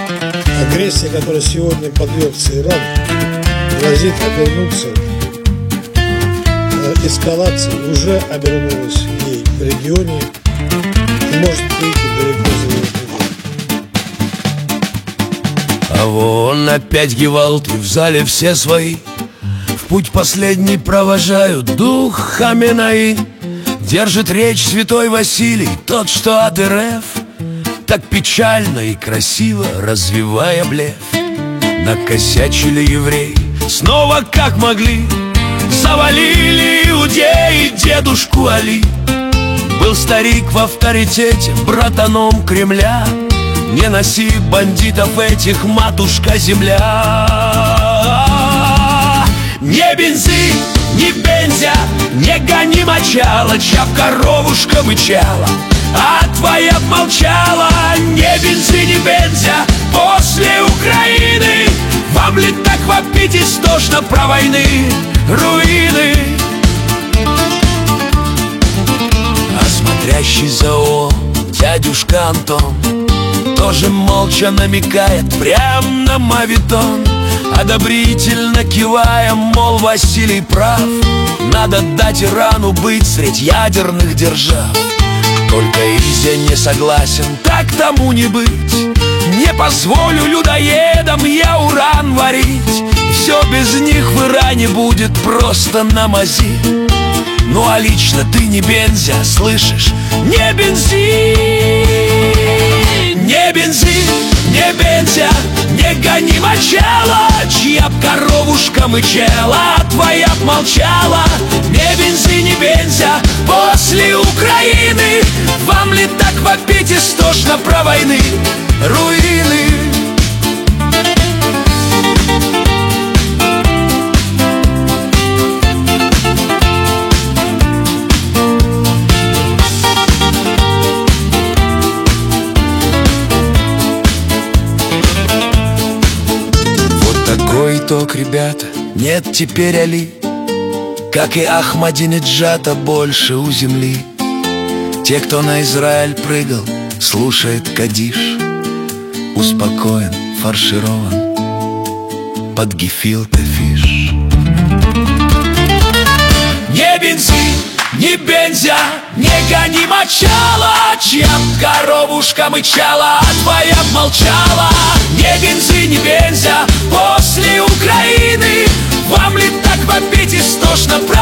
Агрессия, которая сегодня подвергся Иран, грозит обернуться эскалацией, уже обернулась ей в регионе и может выйти далеко за его пределы. А вон опять гевалт, и в зале все свои в путь последний провожают. Дух Хаменаи держит речь святой Василий, тот, что от РФ, так печально и красиво развивая блеф. Накосячили евреи, снова как могли, завалили иудеи дедушку Али. Был старик в авторитете, братаном Кремля. Не носи бандитов этих, матушка земля. Не бензин, не бензя, не гони мочала, чья коровушка мычала, а твоя молчала. Не бензин, не бензя, после Украины вам ли так вопить истошно про войны, руины? А смотрящий за ООН дядюшка Антон тоже молча намекает прям на мавитон, одобрительно кивая, мол, Василий прав, надо дать Ирану быть средь ядерных держав. Только Изя не согласен, так тому не быть. Не позволю людоедам я уран варить, все без них в Иране будет просто на мази. Ну а лично ты не бензя, слышишь? Не бензин, не бензин, не бензя, не гони мочала, чья б коровушка мычала, а твоя б молчала. Не бензин, не бензя, после Украины вам ли так вопить истошно про войны, руины? Такой итог, ребята, нет теперь Али, как и Ахмадинеджата, больше у земли. Те, кто на Израиль прыгал, слушает Кадиш, успокоен, фарширован под гефилте фиш. Не бензин, не бензя, не гони мочала, чья коровушка мычала, а твоя молчала. Не бензин, не бензя, после Украины вам ли так вопить истошно про